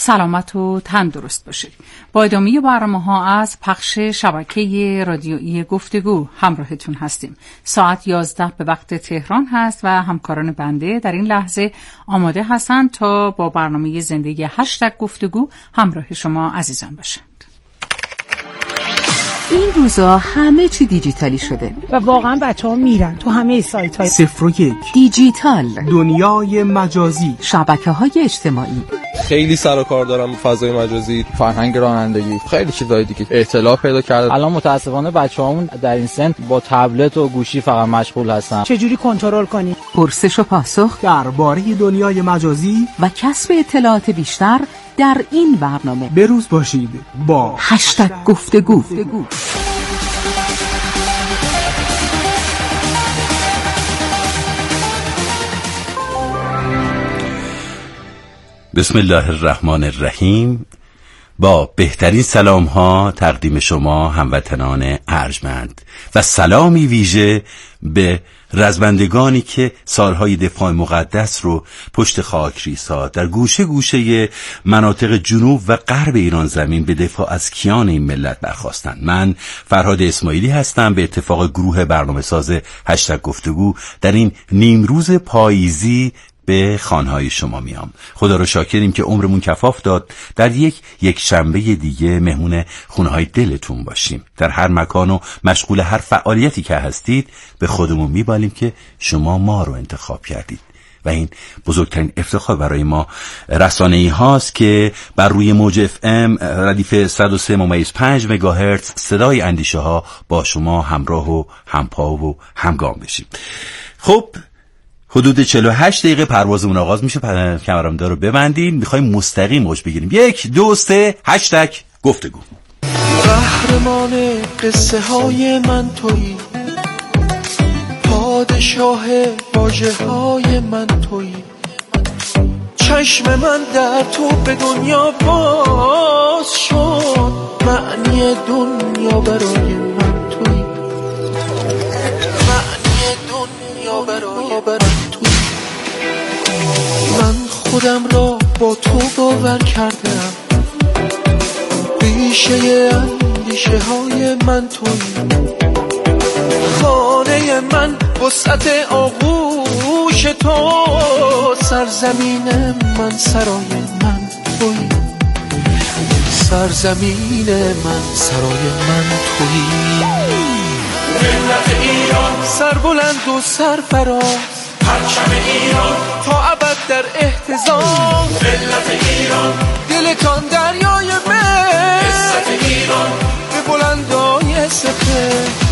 سلامت و تندرست باشید. با ادامه برنامه‌ها از پخش شبکه رادیویی گفتگو همراهتون هستیم. ساعت 11 به وقت تهران هست و همکاران بنده در این لحظه آماده هستند تا با برنامه زندگی هشتگ گفتگو همراه شما عزیزان باشند. این روزا همه چی دیجیتالی شده و واقعا بچه‌ها میرن تو همه سایت‌های 01 دیجیتال، دنیای مجازی، شبکه‌های اجتماعی. خیلی سر و کار دارم با فضای مجازی، فرهنگ رانندگی، خیلی چیزای دیگه اطلاع پیدا کردم. الان متاسفانه بچه‌هامون در این سن با تبلت و گوشی فقط مشغول هستن. چجوری کنترل کنی؟ پرسش و پاسخ درباره دنیای مجازی و کسب اطلاعات بیشتر در این برنامه. بروز باشید با هشتگ گفتگو. بسم الله الرحمن الرحیم. با بهترین سلام ها تقدیم شما هموطنان ارجمند و سلامی ویژه به رزمندگانی که سالهای دفاع مقدس رو پشت خاکریزها در گوشه گوشه مناطق جنوب و غرب ایران زمین به دفاع از کیان این ملت برخاستند. من فرهاد اسماعیلی هستم. به اتفاق گروه برنامه‌ساز هشتگ گفتگو در این نیمروز پاییزی به خانه‌های شما میام. خدا رو شاکریم که عمرمون کفاف داد در یک شنبه دیگه مهمون خونه‌های دلتون باشیم. در هر مکان و مشغول هر فعالیتی که هستید به خودمون میبالیم که شما ما رو انتخاب کردید و این بزرگترین افتخار برای ما رسانه‌ای هاست که بر روی موج FM ردیف 103.5 مگاهرتز صدای اندیشه ها با شما همراه و همپا و همگام بشیم. خب حدود 48 دقیقه پروازمون آغاز میشه. کمربندا رو ببندین. میخوایم مستقیم موج بگیریم. 1 2 3 هشتگ گفتگو. قهرمان قصه های من تویی، پادشاه واژه های من تویی، چشم من در تو به دنیا باز شد، معنی دنیا برای من تویی، معنی دنیا برای من تویی. من خودم را با تو باور کردم، ریشه اندیشه های من تویی، خانه من وسعت آغوش تو، سرزمین من سرای من تویی، سرزمین من سرای من تویی. ملت ایران سربلند و سرفراز، پرچم ایران تا ابد در احتضان، ملت ایران دلتان دریای من، عزت ایران به بلندای سپهر.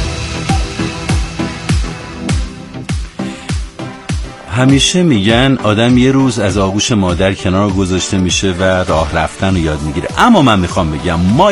همیشه میگن آدم یه روز از آغوش مادر کنار گذاشته میشه و راه رفتن رو یاد میگیره، اما من میخوام بگم ما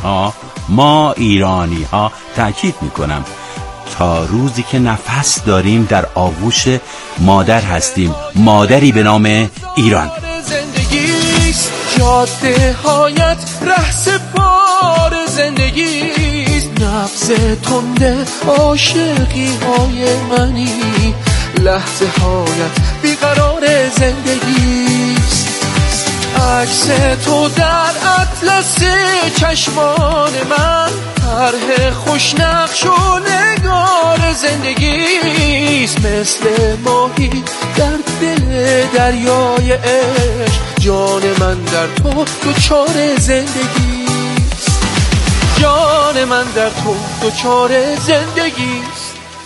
ایرانی ها تأکید میکنم تا روزی که نفس داریم در آغوش مادر هستیم، مادری به نام ایران. زندگیست جاده هایت رهسپار زندگیست، نبض تنده عاشقی های منی، لحظه هایت بیقرار زندگیست، عکس تو در اطلس چشمان من، طرح خوشنقش و نگار زندگیست، مثل ماهی در دل دریای عشق، جان من در تو دوچار زندگیست، جان من در تو دوچار زندگیست.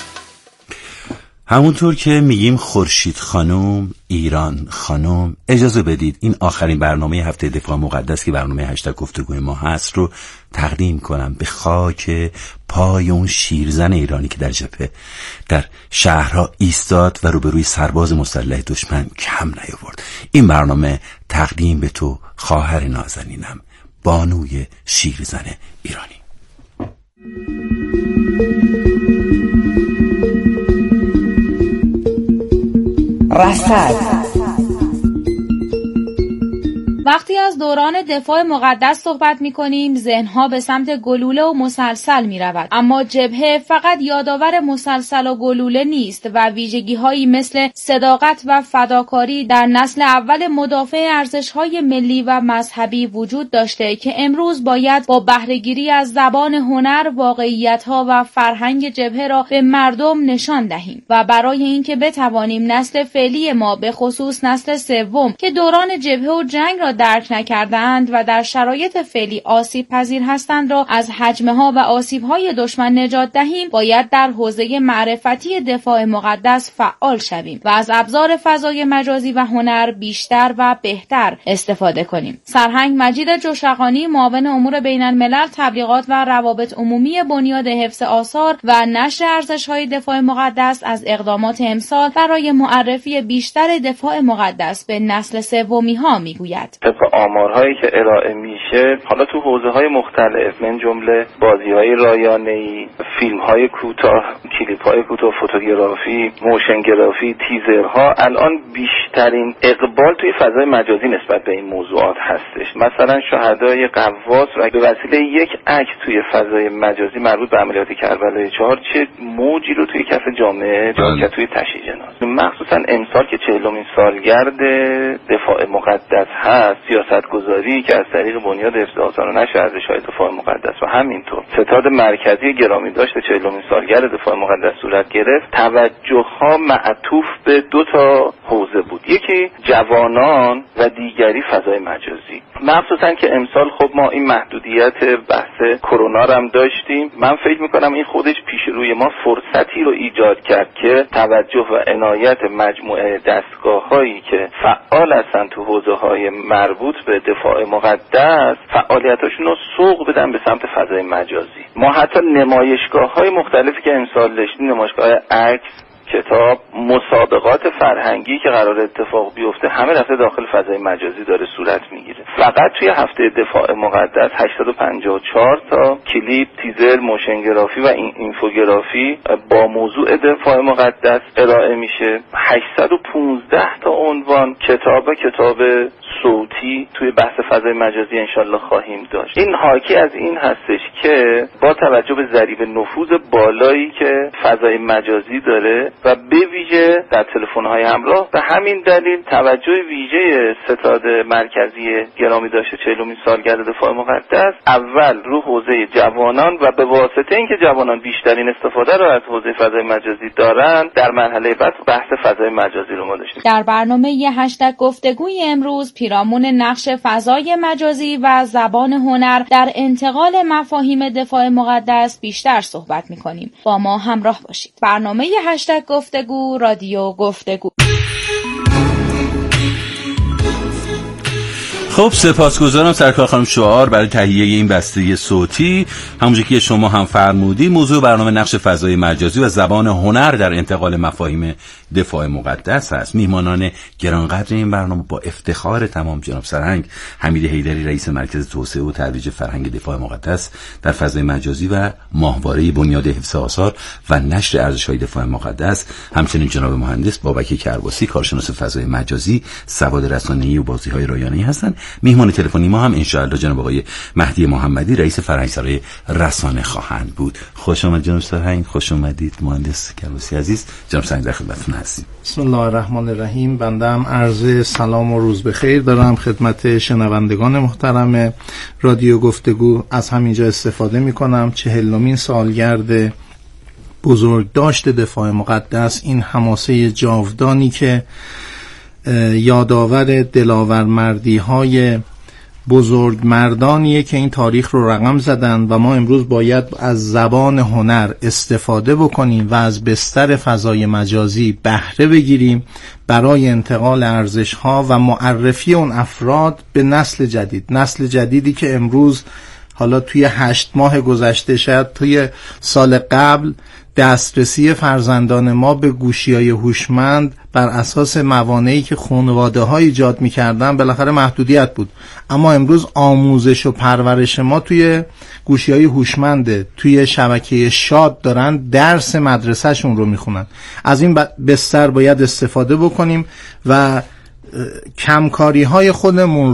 همونطور که میگیم خورشید خانم، ایران خانم، اجازه بدید این آخرین برنامه هفته دفاع مقدس که برنامه هشتگ گفتگوی ما هست رو تقدیم کنم به خاک پای اون شیرزن ایرانی که در جبهه در شهرها ایستاد و روبروی سرباز مسلح دشمن کم نیاورد. این برنامه تقدیم به تو خواهر نازنینم، بانوی شیرزن ایرانی. رصد وقتی از دوران دفاع مقدس صحبت می‌کنیم، ذهن‌ها به سمت گلوله و مسلسل می‌رود. اما جبهه فقط یادآور مسلسل و گلوله نیست و ویژگی‌هایی مثل صداقت و فداکاری در نسل اول مدافع ارزش‌های ملی و مذهبی وجود داشته که امروز باید با بهره‌گیری از زبان هنر واقعیت‌ها و فرهنگ جبهه را به مردم نشان دهیم و برای اینکه بتوانیم نسل فعلی ما به خصوص نسل سوم که دوران جبهه و جنگ را درک نکردند و در شرایط فعلی آسیب پذیر هستند را از هجمه‌ها و آسیب‌های دشمن نجات دهیم، باید در حوزه معرفتی دفاع مقدس فعال شویم و از ابزار فضای مجازی و هنر بیشتر و بهتر استفاده کنیم. سرهنگ مجید جوشقانی، معاون امور بین‌الملل، تبلیغات و روابط عمومی بنیاد حفظ آثار و نشر ارزش‌های دفاع مقدس، از اقدامات امسال برای معرفی بیشتر دفاع مقدس به نسل سومی‌ها میگوید. طبق آمارهایی که ارائه میشه، حالا تو حوزه‌های مختلف من جمله بازی‌های رایانه‌ای، فیلم‌های کوتاه، کلیپ‌های کوتاه، فوتوگرافی، موشن گرافی، تیزرها، الان بیشترین اقبال توی فضای مجازی نسبت به این موضوعات هستش. مثلا شهدای قواس و به وسیله یک عکس توی فضای مجازی مربوط به عملیات کربلای 4 چه موجی رو توی کف جامعه جا توی تشییع جنازه. مخصوصا امسال که 40مین سالگرد دفاع مقدس هست، سیاستگذاری که از طریق بنیاد حفظ آثار و نشر ارزش‌های دفاع مقدس و همینطور ستاد مرکزی گرامی داشته 40مین سالگرد دفاع مقدس صورت گرفت، توجه‌ها معطوف به 2 تا حوزه بود. یکی جوانان و دیگری فضای مجازی. مخصوصا که امسال خب ما این محدودیت بحث کرونا رو هم داشتیم. من فکر می‌کنم این خودش پیش روی ما فرصتی رو ایجاد کرد که توجه و عنایت مجموعه دستگاه‌هایی که فعال هستن تو حوزه‌های مربوط به دفاع مقدس فعالیتاشون رو سوق بدن به سمت فضای مجازی. ما حتی نمایشگاه‌های مختلفی که امسال داشتیم، نمایشگاه عکس، کتاب، مسابقات فرهنگی که قرار اتفاق بیفته، همه رفته داخل فضای مجازی داره صورت میگیره. فقط توی هفته دفاع مقدس 854 تا کلیپ، تیزر، موشن گرافی و اینفوگرافی با موضوع دفاع مقدس ارائه میشه. 815 تا عنوان کتاب صوتی توی بحث فضای مجازی انشالله خواهیم داشت. این حاکی از این هستش که با توجه به ضریب نفوذ بالایی که فضای مجازی داره و به ویژه در تلفن‌های همراه، به همین دلیل توجه ویژه ستاد مرکزی گرامی داشته 40مین سالگرد دفاع مقدس اول رو حوزه جوانان و به واسطه اینکه جوانان بیشترین استفاده رو از حوزه فضای مجازی دارن، در مرحله بعد بحث فضای مجازی رو ما داشتیم. در برنامه هشتگ گفتگوی امروز پیرامون نقش فضای مجازی و زبان هنر در انتقال مفاهیم دفاع مقدس بیشتر صحبت می‌کنیم. با ما همراه باشید. برنامه هشتگ گفتگو، رادیو گفتگو. خب سپاسگزارم سرکار خانم شعار برای تهیه این بسته صوتی. همونجوری که شما هم فرمودید، موضوع برنامه نقش فضای مجازی و زبان هنر در انتقال مفاهیم دفاع مقدس است. میهمانان گرانقدر این برنامه با افتخار تمام جناب سرهنگ حمید حیدری، رئیس مرکز توسعه و ترویج فرهنگ دفاع مقدس در فضای مجازی و ماهواره بنیاد حفظ آثار و نشر ارزش‌های دفاع مقدس، همچنین جناب مهندس بابک کرباسی، کارشناس فضای مجازی، سواد رسانه‌ای و بازی‌های رایانه‌ای هستند. میهمان تلفنی ما هم انشاءالله جناب آقای مهدی محمدی، رئیس فرهنگسرای رسانه خواهند بود. خوش آمد جناب سرهنگ، خوش آمدید مهندس کرباسی عزیز. جناب سرهنگ در خدمتتون هستیم. بسم الله الرحمن الرحیم. بنده هم عرض سلام و روز بخیر دارم خدمت شنوندگان محترم رادیو گفتگو. از همینجا استفاده می‌کنم 40مین سالگرد بزرگداشت دفاع مقدس، این حماسه جاودانی که یادآور دلاورمردی‌های بزرگ مردانیه که این تاریخ رو رقم زدن و ما امروز باید از زبان هنر استفاده بکنیم و از بستر فضای مجازی بهره بگیریم برای انتقال ارزش‌ها و معرفی اون افراد به نسل جدید. نسل جدیدی که امروز حالا توی 8 ماه گذشته، شاید توی سال قبل، دسترسی فرزندان ما به گوشی‌های هوشمند بر اساس موانعی که خانواده‌ها ایجاد می‌کردن بالاخره محدودیت بود، اما امروز آموزش و پرورش ما توی گوشی‌های هوشمنده، توی شبکه شاد دارن درس مدرسه‌شون رو می‌خونن. از این بستر باید استفاده بکنیم و کمکاری‌های خودمون رو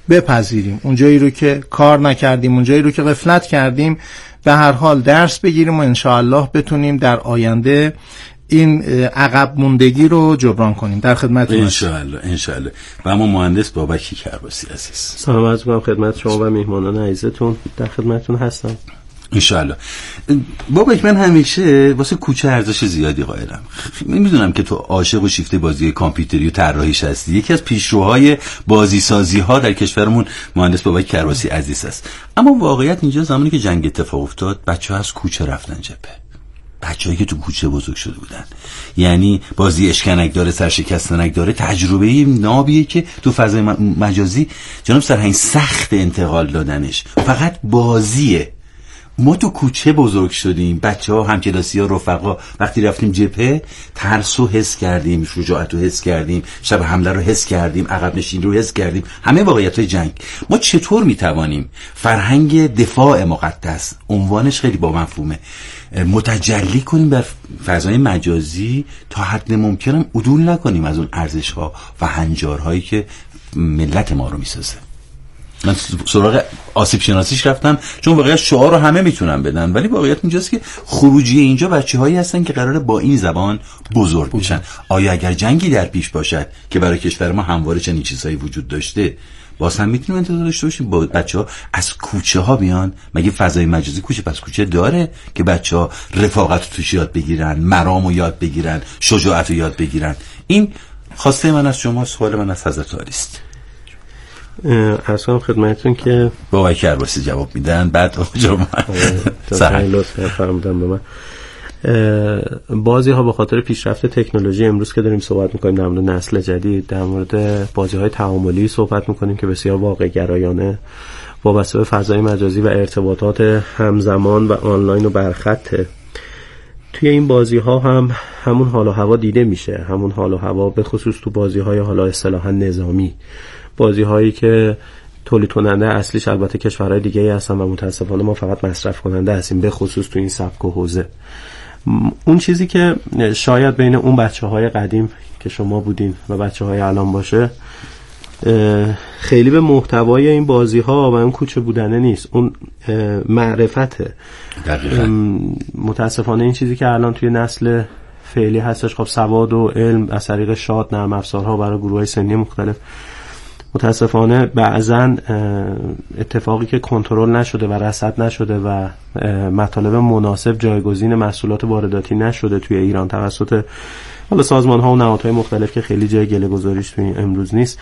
بپذیریم، اونجایی رو که کار نکردیم، اونجایی رو که غفلت کردیم، به هر حال درس بگیریم و انشاءالله بتونیم در آینده این عقب موندگی رو جبران کنیم. در خدمتتون انشاءالله. و اما مهندس بابک کرباسی عزیز، سلام عرض می‌کنم خدمت شما و میهمانان عزیزتون، در خدمتتون هستم انشاءالله. بابک، من همیشه واسه کوچه ارزش زیادی قائلم. میدونم که تو عاشق و شیفته بازی کامپیوتری و طراحیش هستی. یکی از پیشروهای بازی سازی ها در کشورمون مهندس بابک کرباسی عزیز است. اما واقعیت اینجا زمانی که جنگ اتفاق افتاد بچه‌ها از کوچه رفتن جبهه. بچه‌هایی که تو کوچه بزرگ شده بودن، یعنی بازی اشکنک داره، سرشکستنک داره، تجربه نابیه که تو فضای مجازی جناب سرهنگ سخت انتقال دادنش. فقط بازیه. ما تو کوچه بزرگ شدیم، بچه‌ها، همکلاسی‌ها، رفقا. وقتی رفتیم جبهه ترسو حس کردیم، شجاعتو حس کردیم، شب حمله رو حس کردیم، عقب نشینی رو حس کردیم، همه واقعیت‌های جنگ. ما چطور میتوانیم فرهنگ دفاع مقدس، عنوانش خیلی با مفهومه، متجلی کنیم بر فضای مجازی تا حد ممکنم عدول نکنیم از اون ارزش‌ها و هنجارهایی که ملت ما رو میسازه. من سراغ آسیب شناسیش رفتم چون واقعا شعار رو همه میتونن بدن، ولی واقعیت اینجاست که خروجی اینجا بچه‌هایی هستن که قراره با این زبان بزرگ بشن. آیا اگر جنگی در پیش باشد که برای کشور ما همواره چنین چیزایی وجود داشته، باز هم میتونیم انتظار داشته باشیم با بچه‌ها از کوچه ها بیان؟ مگه فضای مجازی کوچه پس کوچه داره که بچه‌ها رفاقت رو توش یاد بگیرن، مرام رو یاد بگیرن، شجاعت رو یاد بگیرن؟ این خواسته من از شما، سوال من از حضرت عالی است. عرض کنم خدمتتون که بابک کرباسی جواب میدن، بعد آقا لطفا فرمودن به من. بازی ها به خاطر پیشرفت تکنولوژی امروز که داریم صحبت میکنیم در مورد نسل جدید، در مورد بازی های تعاملی صحبت میکنیم که بسیار واقع گرایانه وابسته به فضای مجازی و ارتباطات همزمان و آنلاین و برخطه. توی این بازی ها هم همون حال و هوا دیده میشه، همون حال و هوا به خصوص تو بازی های حالا اصطلاحاً نظامی، بازی هایی که تولید کننده اصلیش البته کشورهای دیگه ای هستن و متاسفانه ما فقط مصرف کننده هستیم، به خصوص تو این سبک و حوزه. اون چیزی که شاید بین اون بچه‌های قدیم که شما بودین و بچه‌های الان باشه، خیلی به محتوای این بازی‌ها و اون کوچه بودنه نیست، اون معرفته. متاسفانه این چیزی که الان توی نسل فعلی هستش، خب سواد و علم از طریق شاد نرم افزارها برای گروه‌های سنی مختلف، متاسفانه بعضن اتفاقی که کنترل نشده و رصد نشده و مطالب مناسب جایگزین محصولات وارداتی نشده توی ایران توسط حالا سازمان‌ها و نهادهای مختلف که خیلی جای گله گذاریش توی امروز نیست،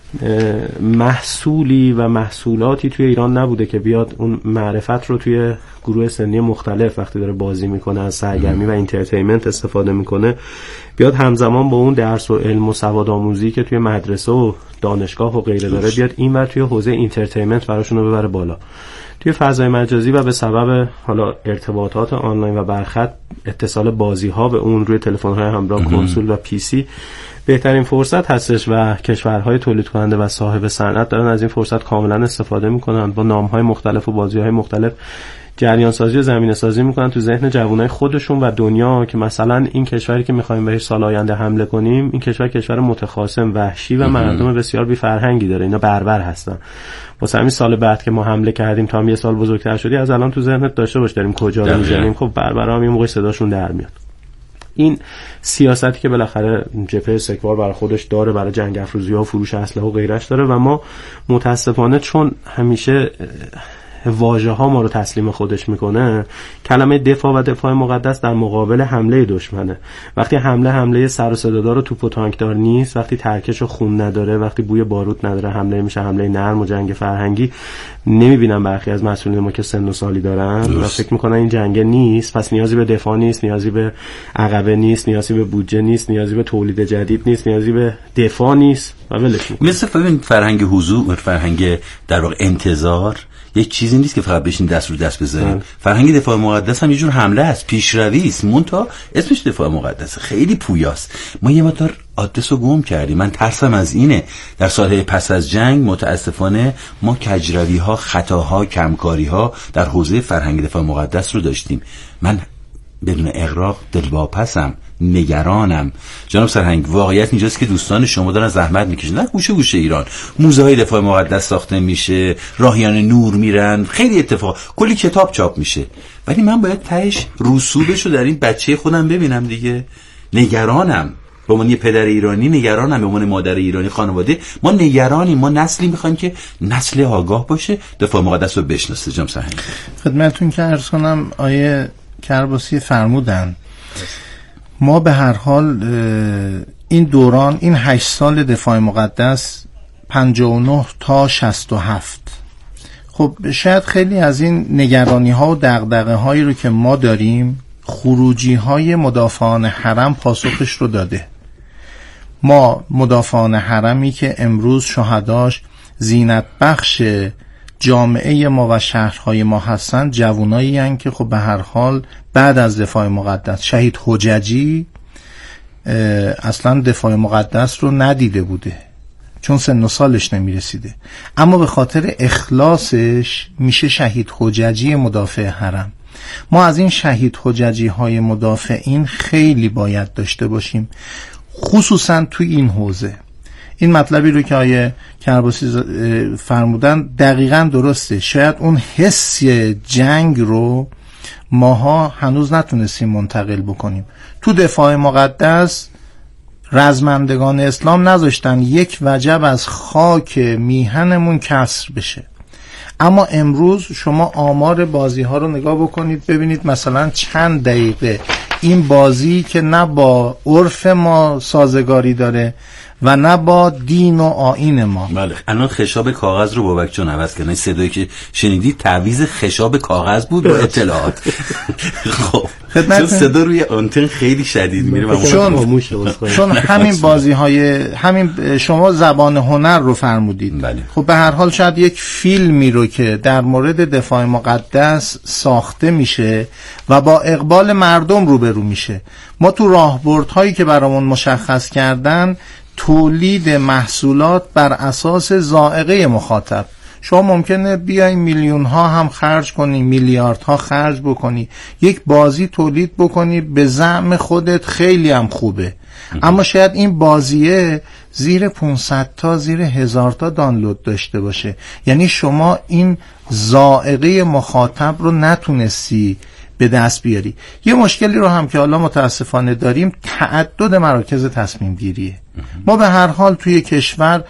محصولی و محصولاتی توی ایران نبوده که بیاد اون معرفت رو توی گروه سنی مختلف وقتی داره بازی میکنه از سرگرمی و اینترتینمنت استفاده میکنه، بیاد همزمان با اون درس و علم و سواد آموزی که توی مدرسه و دانشگاه و غیره داره، بیاد اینور توی حوزه اینترتینمنت براشون رو ببره بالا توی فضای مجازی. و به سبب حالا ارتباطات آنلاین و برخط، اتصال بازی ها به اون روی تلفن های همراه، کنسول و پی سی بهترین فرصت هستش و کشورهای تولید کننده و صاحب صنعت دارن از این فرصت کاملا استفاده میکنن، با نامهای مختلف و بازیهای مختلف جریان سازی و زمینه سازی میکنن تو ذهن جوانای خودشون و دنیا که مثلا این کشوری که میخوایم بهش سال آینده حمله کنیم، این کشور متخاصم، وحشی و مردم بسیار بی فرهنگی داره، اینا بربر هستن. واسه همین سال بعد که ما حمله کردیم تا هم یه سال بزرگتر شدی، از الان تو ذهنت داشته باش داریم کجا رو میزنیم. خب بربرا هم یه موقع صداشون در میاد. این سیاستی که بالاخره جبهه استکبار برای خودش داره، برای جنگ افروزی‌ها و فروش اسلحه و غیرش داره، و ما متاسفانه چون همیشه واژه ها ما رو تسلیم خودش میکنه، کلمه دفاع و دفاع مقدس در مقابل حمله دشمنه. وقتی حمله سر و صدادار و توپ و تانک دار نیست، وقتی ترکش و خون نداره، وقتی بوی باروت نداره، حمله میشه حمله نرم و جنگ فرهنگی. نمیبینم برخی از مسئولین ما که سن و سالی دارن و فکر میکنن این جنگ نیست، پس نیازی به دفاع نیست، نیازی به عقبه نیست، نیازی به بودجه نیست، نیازی به تولید جدید نیست، نیازی به دفاع نیست و ولش میکنه. مثل فرهنگ حضور، فرهنگ در واقع انتظار، یک چیزی نیست که فقط بشین دست رو دست بزنیم. فرهنگ دفاع مقدس هم یه جور حمله است، پیشروی است، منتها اسمش دفاع مقدس، خیلی پویاست. ما یه مقدار آدرس رو گم کردیم. من ترسم از اینه در سالهای پس از جنگ متاسفانه ما کجروی ها، خطاها، کمکاری ها در حوزه فرهنگ دفاع مقدس رو داشتیم. من بدون اغراق دلواپسم نگرانم. جناب سرهنگ، واقعیت اینجاست که دوستان شما دارن زحمت میکشن. در گوشه گوشه ایران موزه های دفاع مقدس ساخته میشه، راهیان نور میرن، خیلی اتفاق، کلی کتاب چاپ میشه، ولی من باید تهش رسوبشو در این بچه خودم ببینم دیگه. نگرانم به عنوان یه پدر ایرانی، نگرانم به عنوان مادر ایرانی، خانواده ما نگرانیم. ما نسلی میخوایم که نسل آگاه باشه، دفاع مقدس رو بشناسه. جناب سرهنگ، خدمتتون که عرض کنم آیه کرباسی فرمودن ما به هر حال این دوران، این 8 سال دفاع مقدس 59 تا 67، خب شاید خیلی از این نگرانی ها و دغدغه هایی رو که ما داریم خروجی های مدافعان حرم پاسخش رو داده. ما مدافعان حرمی که امروز شهداش زینت بخش جامعه ما و شهرهای ما هستند، جوانایی هستند که خب به هر حال بعد از دفاع مقدس، شهید حججی اصلا دفاع مقدس رو ندیده بوده چون سن و سالش نمیرسیده، اما به خاطر اخلاصش میشه شهید حججی مدافع حرم. ما از این شهید حججی های مدافعین خیلی باید داشته باشیم، خصوصا توی این حوزه. این مطلبی رو که آیه کرباسی فرمودن دقیقاً درسته. شاید اون حس جنگ رو ماها هنوز نتونستیم منتقل بکنیم. تو دفاع مقدس رزمندگان اسلام نذاشتن یک وجب از خاک میهنمون کسر بشه، اما امروز شما آمار بازی ها رو نگاه بکنید ببینید مثلا چند دقیقه این بازی که نه با عرف ما سازگاری داره و نه با دین و آیین ما. بله، الان خشاب کاغذ رو بابک جان عوض کردن. صدایی که شنیدید تعویض خشاب کاغذ بود با اطلاعات. خب چون صدا روی آنتن خیلی شدید میره و چون همین بازی های همین شما زبان هنر رو فرمودید. بله. خب به هر حال شاید یک فیلمی رو که در مورد دفاع مقدس ساخته میشه و با اقبال مردم روبرو میشه، ما تو راهبردهایی که برامون مشخص کردن تولید محصولات بر اساس ذائقه مخاطب، شما ممکنه بیای میلیون ها هم خرج کنی، میلیارد ها خرج بکنی، یک بازی تولید بکنی به زعم خودت خیلی هم خوبه، اما شاید این بازیه زیر 500 تا زیر 1000 تا دانلود داشته باشه. یعنی شما این ذائقه مخاطب رو نتونستی به دست بیاری. یه مشکلی رو هم که حالا متاسفانه داریم، تعدد مراکز تصمیم گیریه. ما به هر حال توی کشور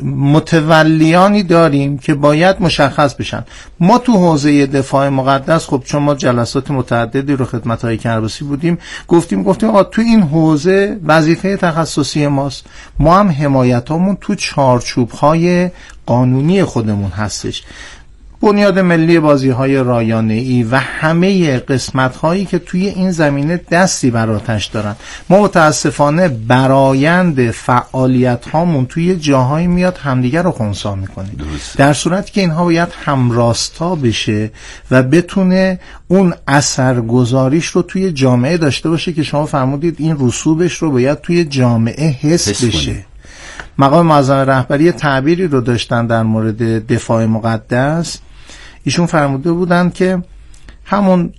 متولیانی داریم که باید مشخص بشن. ما تو حوزه دفاع مقدس، خب چون ما جلسات متعددی رو خدمت‌های کرباسی بودیم، گفتیم آقا تو این حوزه وظیفه تخصصی ماست، ما هم حمایتامون تو چارچوب‌های قانونی خودمون هستش. بنیاد ملی بازی‌های رایانه‌ای و همه قسمت‌هایی که توی این زمینه دستی بر آتش دارن. ما متاسفانه برآیند فعالیت‌هامون توی جاهایی میاد همدیگر رو خنثی می‌کنه، در صورتی که اینها باید همراستا بشه و بتونه اون اثرگذاریش رو توی جامعه داشته باشه که شما فرمودید این رسوبش رو باید توی جامعه حس بشه. مقام معظم رهبری تعبیری رو داشتن در مورد دفاع مقدس. ایشون فرموده بودن که همون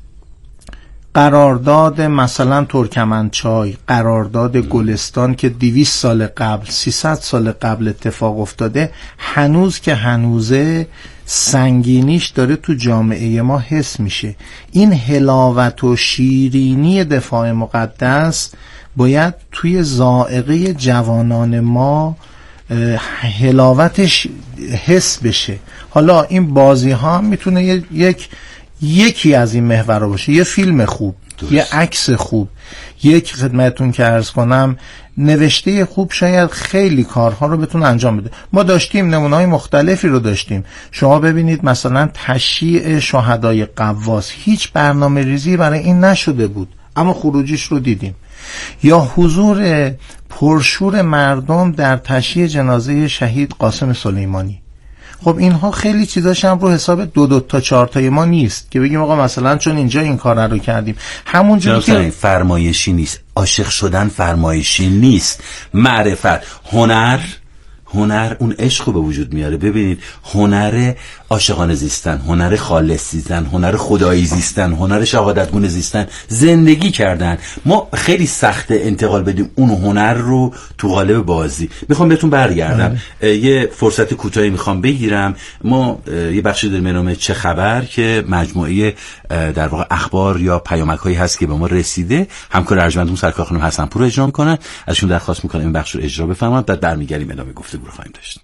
قرارداد مثلا ترکمنچای، قرارداد گلستان که 200 سال قبل 300 سال قبل اتفاق افتاده، هنوز که هنوزه سنگینیش داره تو جامعه ما حس میشه. این حلاوت و شیرینی دفاع مقدس باید توی ذائقه جوانان ما حلاوتش حس بشه. حالا این بازی ها میتونه یکی از این محور باشه، یه فیلم خوب، یه عکس خوب، یک خدمتون که عرض کنم نوشته خوب شاید خیلی کارها رو بتونه انجام بده. ما داشتیم نمونه‌های مختلفی رو داشتیم. شما ببینید مثلا تشییع شهدای قواس، هیچ برنامه ریزی برای این نشده بود اما خروجیش رو دیدیم. یا حضور پرشور مردم در تشییع جنازه شهید قاسم سلیمانی. خب اینها خیلی چیزاش هم رو حساب 2 تا 4 تای ما نیست که بگیم آقا مثلا چون اینجا این کار رو کردیم. همونجوری که فرمایشی نیست، عاشق شدن فرمایشی نیست، معرفت، هنر اون عشق رو به وجود میاره. ببینید هنر عاشقانه زیستن، هنر خالص زیستن، هنر خدایی زیستن، هنر شهادتگونه زیستن، زندگی کردن. ما خیلی سخت انتقال بدیم اون هنر رو تو قالب بازی. میخوام بهتون برگردم، یه فرصت کوتاهی میخوام بگیرم. ما یه بخشی داریم به نام چه خبر که مجموعه در واقع اخبار یا پیامک‌هایی هست که به ما رسیده. همکار ارجمندمون سرکار خانم حسن‌پور رو اجرا میکنن. ازشون درخواست میکنم این بخش رو اجرا بفرمایید، بعد برمیگردیم ادامه گفتگو رو خواهیم داشت.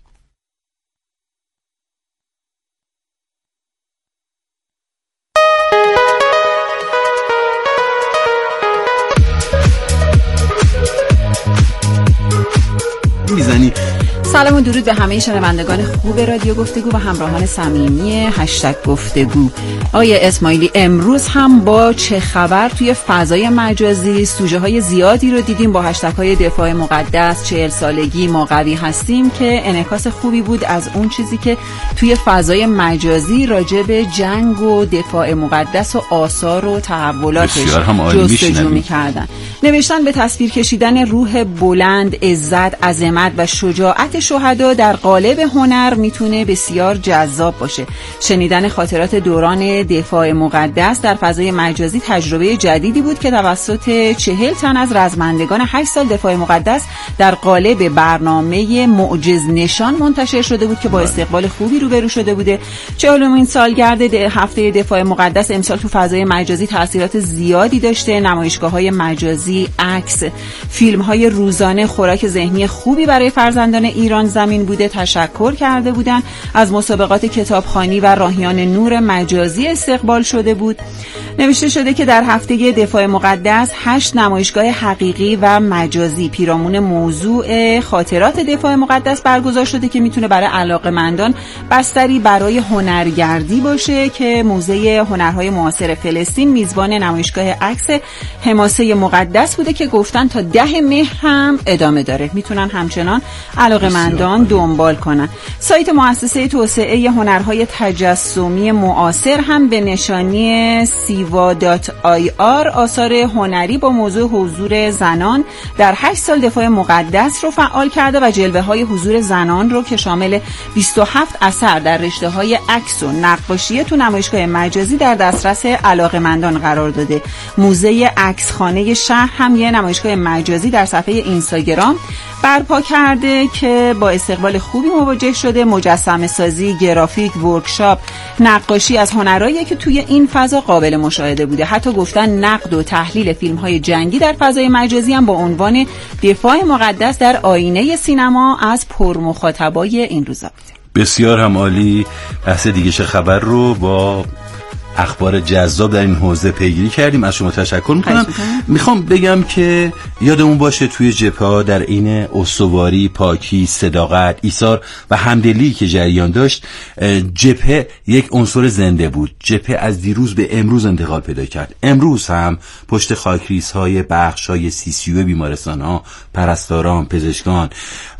میزنی. سلام و درود به همه شنوندگان خوب رادیو گفتگو و همراهان صمیمی هشتگ گفتگو. آقای اسماعیلی، امروز هم با چه خبر توی فضای مجازی سوژه های زیادی رو دیدیم با هشتگ های دفاع مقدس، 40 سالگی ما قوی هستیم که انعکاس خوبی بود از اون چیزی که توی فضای مجازی راجع به جنگ و دفاع مقدس و آثار و تحولاتش جستجو می‌کردن. نوشتن به تصویر کشیدن روح بلند، عزت، عظمت و شجاعت شهدا در قالب هنر میتونه بسیار جذاب باشه. شنیدن خاطرات دوران دفاع مقدس در فضای مجازی تجربه جدیدی بود که توسط 40 تن از رزمندگان 8 سال دفاع مقدس در قالب برنامه معجز نشان منتشر شده بود که با استقبال خوبی روبرو شده بوده. 40مین سالگرد هفته دفاع مقدس امسال تو فضای مجازی تاثیرات زیادی داشته. نمایشگاه‌های مجازی، عکس، فیلم‌های روزانه خوراک ذهنی خوبی برای فرزندان ایران زمین بوده. تشکر کرده بودن از مسابقات کتابخوانی و راهیان نور مجازی استقبال شده بود. نوشته شده که در هفته دفاع مقدس 8 نمایشگاه حقیقی و مجازی پیرامون موضوع خاطرات دفاع مقدس برگزار شده که میتونه برای علاقه‌مندان بستری برای هنرگردی باشه که موزه هنرهای معاصر فلسطین میزبان نمایشگاه عکس حماسه مقدس بوده که گفتن تا 10 مهر هم ادامه داره. میتونن همچنان علاقه‌مندان دنبال کنن. سایت مؤسسه توسعه هنرهای تجسمی معاصر هم به نشانی siva.ir آثار هنری با موضوع حضور زنان در 8 سال دفاع مقدس رو فعال کرده و جلوه های حضور زنان رو که شامل 27 اثر در رشته های عکس و نقاشی تو نمایشگاه مجازی در دسترس علاقه‌مندان قرار داده. موزه عکس خانه شهر هم یه نمایشگاه مجازی در صفحه اینستاگرام برپا کرده که با استقبال خوبی مواجه شده. مجسمه سازی، گرافیک، ورکشاپ، نقاشی از هنرهایی که توی این فضا قابل مشاهده بوده. حتی گفتن نقد و تحلیل فیلم‌های جنگی در فضای مجازی هم با عنوان دفاع مقدس در آینه سینما از پرمخاطبای این روزا بوده. بسیار هم عالی. بحث دیگه چه خبر رو با اخبار جذاب در این حوزه پیگیری کردیم. از شما تشکر میکنم. میخوام بگم که یادمون باشه توی جبهه‌ها در این استواری، پاکی، صداقت، ایثار و همدلی که جریان داشت، جبهه یک عنصر زنده بود. جبهه از دیروز به امروز انتقال پیدا کرد. امروز هم پشت خاکریزهای بخش‌های CCU بیمارستان‌ها پرستاران، پزشکان،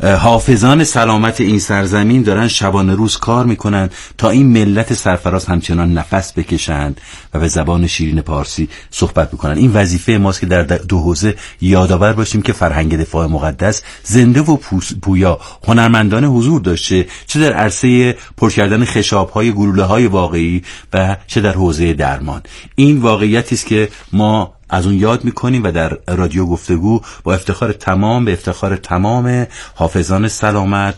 حافظان سلامت این سرزمین دارن شبانه روز کار میکنن تا این ملت سرفراز همچنان نفس بکشند و به زبان شیرین پارسی صحبت بکنن. این وظیفه ماست که در دو حوزه یادآور باشیم که فرهنگ دفاع مقدس زنده و پویا هنرمندان حضور داشته، چه در عرصه پر کردن خشاب‌های گلوله‌های واقعی و چه در حوزه درمان. این واقعیتی است که ما از اون یاد میکنیم و در رادیو گفتگو با افتخار تمام به افتخار تمام حافظان سلامت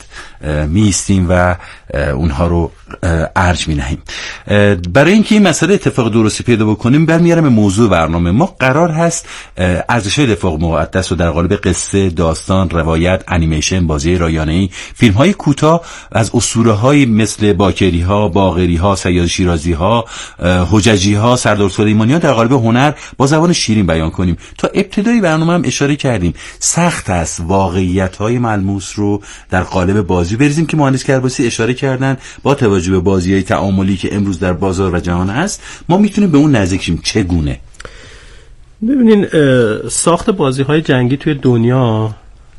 میستیم و اونها رو ارج مینهیم. برای اینکه این مسئله اتفاق درستی پیدا بکنیم برمیارم به موضوع برنامه ما. قرار هست ارزش‌های دفاع مقدس رو در قالب قصه، داستان، روایت، انیمیشن، بازی رایانه‌ای، فیلم‌های کوتاه از اسطوره‌های مثل باکری‌ها، باقری‌ها، سیاد شیرازی‌ها، حججی‌ها، سردار سلیمانی‌ها در قالب هنر با زبان شیرین بیان کنیم. تا ابتدای برنامه هم اشاره کردیم سخت است واقعیت‌های ملموس رو در قالب بازی بریزیم که مهندس کرباسی اشاره کردن. با توجه به بازی‌های تعاملی که امروز در بازار و جهان هست ما میتونیم به اون نزدیک شیم. چگونه؟ ببینین ساخت بازی‌های جنگی توی دنیا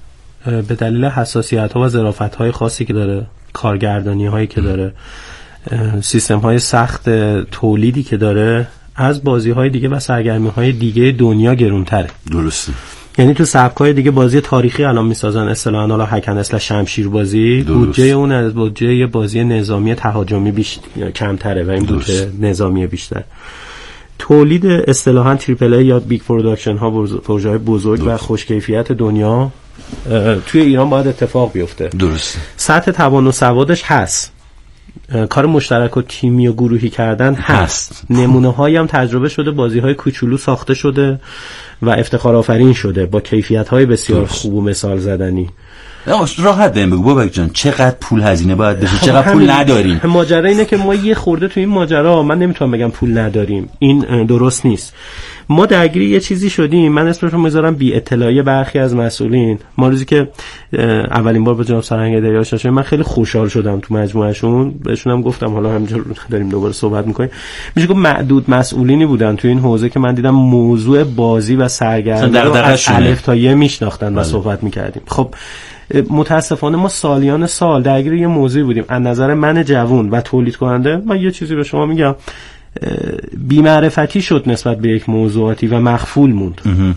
به دلیل حساسیت‌ها و ظرافت‌های خاصی که داره، کارگردانی‌هایی که داره، سیستم‌های سخت تولیدی که داره، از بازی‌های دیگه و سرگرمی‌های دیگه دنیا گرونتره. درسته. یعنی تو سبکای دیگه بازی تاریخی الان میسازن اصطلاحاً حالا هکن اصلا شمشیر بازی، بودجه اون از بودجه بازی نظامی تهاجمی بیشتر کمتره و این بودجه نظامی بیشتر. تولید اصطلاحاً تریپل ای یا بیگ پروداکشن ها، پروژه‌های بزرگ و خوش کیفیت دنیا توی ایران باید اتفاق بیفته. درسته. سطح توان و سوادش هست، کار مشترک و تیمی و گروهی کردن هست. نمونه هایی هم تجربه شده، بازی های کوچولو ساخته شده و افتخار آفرین شده با کیفیت های بسیار خوب و مثال زدنی. راحت بهم بگو بابک جان چقدر پول هزینه باید بشه، چقدر پول نداریم. ماجرا اینه که ما یه خورده تو این ماجرا، من نمیتونم بگم پول نداریم، این درست نیست. ما درگیر یه چیزی شدیم، من اسمش رو میذارم بی اطلاعی برخی از مسئولین. ما روزی که اولین بار با جناب سرهنگ دری آشنا شدیم، من خیلی خوشحال شدم تو مجموعهشون، بهشون هم گفتم حالا همینجور داریم دوباره صحبت میکنیم، میشه که معدود مسئولینی بودن تو این حوزه که من دیدم موضوع بازی و سرگرمی رو از الف تا یه میشناختن و صحبت میکردیم. خب متاسفانه ما سالیان سال درگیر یه موضوعی بودیم. از نظر من جوون و تولید کننده، من یه چیزی به شما میگم، بی‌معرفتی شد نسبت به یک موضوعاتی و مخفول موند.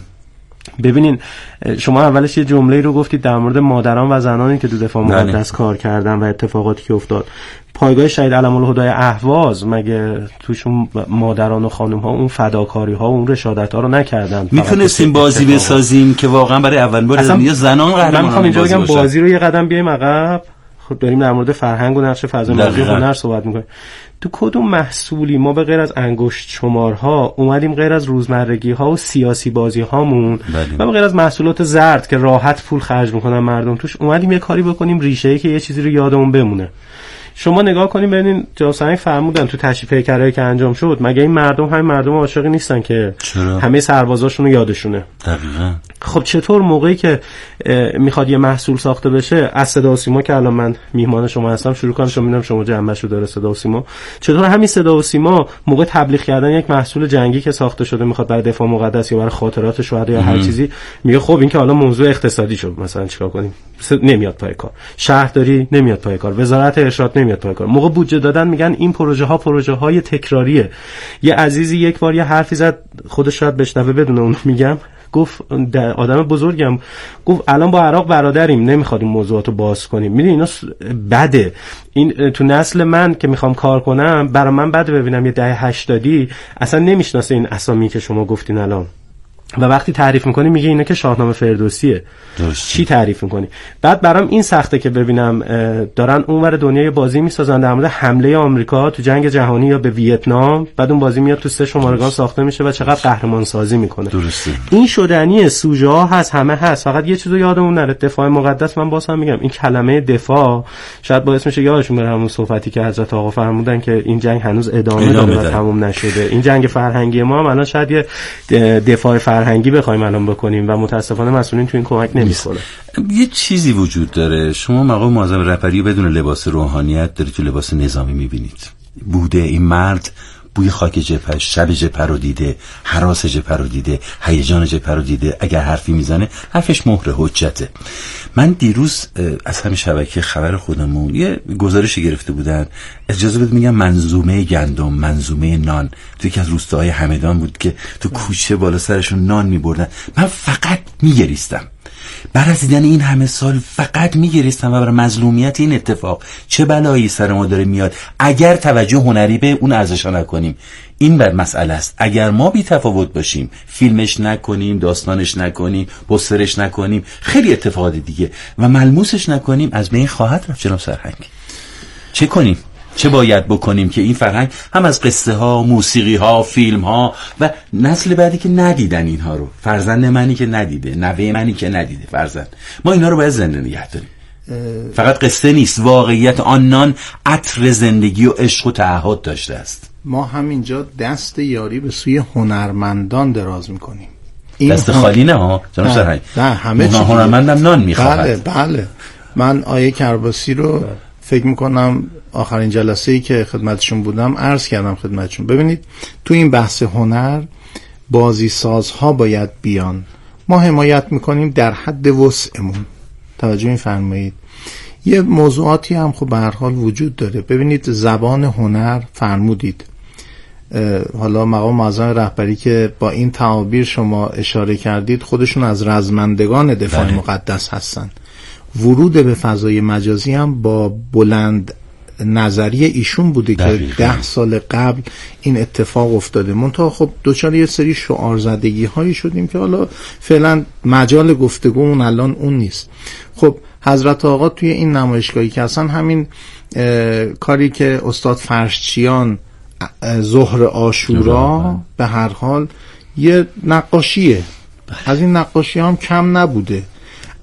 ببینین شما اولش یه جمله‌ای رو گفتید در مورد مادران و زنانی که تو دفاع مقدس کار کردن و اتفاقاتی که افتاد. پایگاه شهید علم الهدای اهواز، مگه توشون مادران و خانم‌ها اون فداکاری‌ها و اون رشادت‌ها رو نکردن؟ میتونستیم بازی بسازیم که واقعا برای اولین بار دنیا زنان قهرمان. من می‌خوام اینجا بگم بازی رو یه قدم بیایم عقب. خب داریم در مورد فرهنگ و نقش فضای مجازی هنر صحبت می‌کنیم. تو کدوم محصولی ما به غیر از انگشت شمارها اومدیم غیر از روزمرگی‌ها و سیاسی بازی‌هامون و به غیر از محصولات زرد که راحت پول خرج می‌کنن مردم توش، اومدیم یه کاری بکنیم ریشه‌ای که یه چیزی رو یادمون بمونه؟ شما نگاه کنیم ببینین جناب سرهنگ فرمودن تو تشریف پیکرایی که انجام شد، مگه این مردم همین مردم عاشقی نیستن که همه سربازاشون رو یادشونه؟ دقیقاً. خب چطور موقعی که میخواد یه محصول ساخته بشه، از صدا و سیما که الان من میهمان شما هستم شروع کنم، چون میدونم شما جنبش رو داره صدا و سیما، چطور همین صدا و سیما موقع تبلیغ کردن یک محصول جنگی که ساخته شده میخواد برای دفاع مقدس یا برای خاطرات شهدا یا هر چیزی، میگه خب این که حالا موضوع اقتصادی شد، مثلا چیکار کنیم؟ نمیاد پای کار. شهرداری نمیاد پای کار، وزارت ارشاد نمیاد پای کار. موقع بودجه دادن میگن این پروژه های تکراریه. یه عزیزی یک بار یه حرفی زد، خودش شاید بشنوه بدون اون میگم، گفت آدم بزرگم، گفت الان با عراق برادریم، نمیخواد این موضوعاتو باز کنیم. میدونی اینا بده. این تو نسل من که میخوام کار کنم، برای من بده ببینم یه دهه 80 اصلا نمیشناسه این اسامی که شما گفتین الان، و وقتی تعریف میکنی میگه اینا که شاهنامه فردوسیه. چی تعریف میکنی؟ بعد برام این سخته که ببینم دارن اونور دنیا بازی میسازن در مورد حمله آمریکا تو جنگ جهانی یا به ویتنام، بعد اون بازی میاد تو 3 شمارگان ساخته میشه و چقدر قهرمان سازی میکنه. درسته. این شدنیه، سوژه ها هست، همه هست. فقط یه چیزو یادمون نره، دفاع مقدس. من باز هم میگم این کلمه دفاع شاید باعث میشه یادشون بره همون صحبتی که حضرت آقا فرمودن که این جنگ هنوز ادامه داره و تموم نشده. این جنگ فرهنگی ما هم الان شاید یه دفاع فرهنگی بخوایم الان بکنیم و متاسفانه مسئولین تو این کمک نمی‌کنن. یه چیزی وجود داره، شما مقام معظم رهبری بدون لباس روحانیت دارید تو لباس نظامی می‌بینید. بوده این مرد بوی خاک جبهه، شب جبهه رو دیده، هراس جبهه رو دیده، هیجان جبهه رو دیده. اگر حرفی میزنه حرفش مهر حجته. من دیروز از همین شبکه خبر خودمون یه گزارشی گرفته بودن، اجازه بده میگم منظومه گندم، منظومه نان، تو یکی از روستاهای همدان بود که تو کوچه بالا سرشون نان میبردن. من فقط میگریستم بعد از دیدن این همه سال، فقط میگریستم و برای مظلومیت این اتفاق چه بلایی سر ما داره میاد اگر توجه هنری به اون ارزشا نکنیم. این بر مسئله است. اگر ما بی تفاوت باشیم، فیلمش نکنیم، داستانش نکنیم، پوسترش نکنیم، خیلی اتفاقات دیگه و ملموسش نکنیم، از بین خواهد رفت. جناب سرهنگ چه کنیم؟ چه باید بکنیم که این فرهنگ هم از قصه ها، موسیقی ها، فیلم ها و نسل بعدی که ندیدن اینها رو، فرزند منی که ندیده، نوه منی که ندیده، فرزند ما اینا رو باید زنده نگه داریم. فقط قصه نیست، واقعیت آنان عطر زندگی و عشق و تعهد داشته است. ما همینجا دست یاری به سوی هنرمندان دراز میکنیم. دست خالی نه ها جناب سرهنگ، نه همه چی. هنرمندم نان میخواهد. بله. من آیه کرباسی رو فکر میکنم آخرین جلسه‌ای که خدمتشون بودم عرض کردم خدمتشون. ببینید تو این بحث هنر بازی سازها باید بیان، ما حمایت میکنیم در حد وسعمون. توجه میفرمایید. یه موضوعاتی هم خب به هر حال وجود داره. ببینید زبان هنر فرمودید، حالا مقام معظم رهبری که با این تعابیر شما اشاره کردید خودشون از رزمندگان دفاع مقدس هستن. ورود به فضای مجازی هم با بلند نظریه ایشون بوده که 10 سال قبل این اتفاق افتاده. منتها خب دوچار یه سری شعارزدگی هایی شدیم که حالا فعلا مجال گفتگومون الان اون نیست. خب حضرت آقا توی این نمایشگاهی که اصلا همین کاری که استاد فرشچیان ظهر عاشورا به هر حال یه نقاشیه، از این نقاشی هم کم نبوده.